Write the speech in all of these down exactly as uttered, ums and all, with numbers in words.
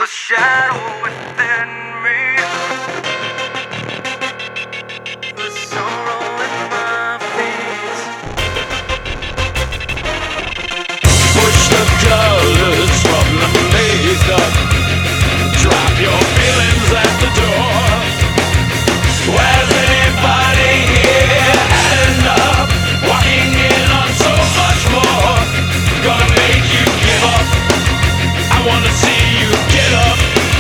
shadow within me, the sorrow in my face. Push the colors from the makeup, drop your feelings at the door. Has anybody here had enough? Walking in on so much more. Gonna make you give up. I wanna see you get up.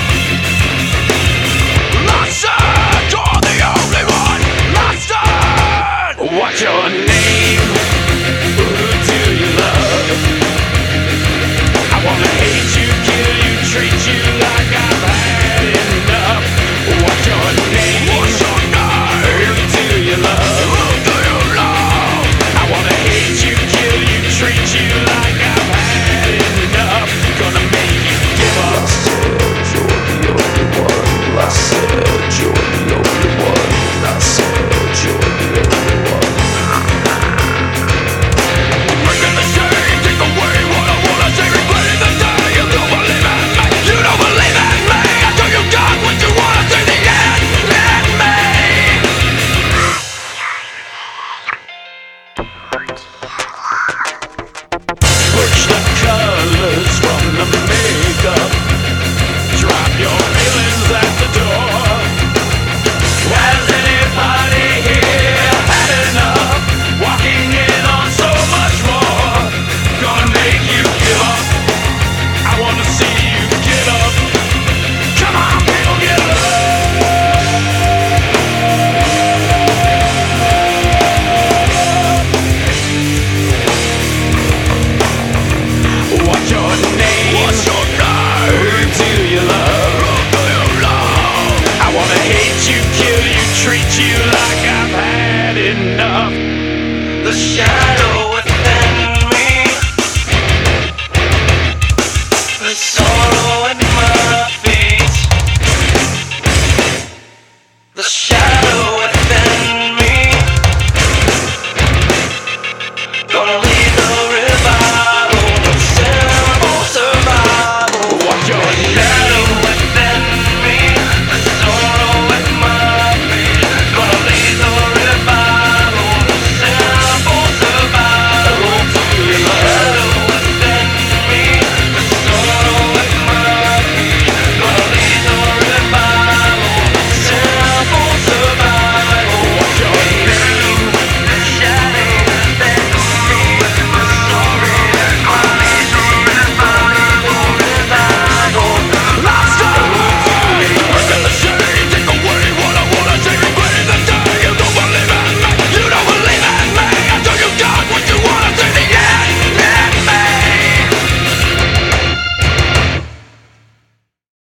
Lawson, you're the only one. Lawson, what's your name? Who do you love? I wanna hate you, kill you, treat you like I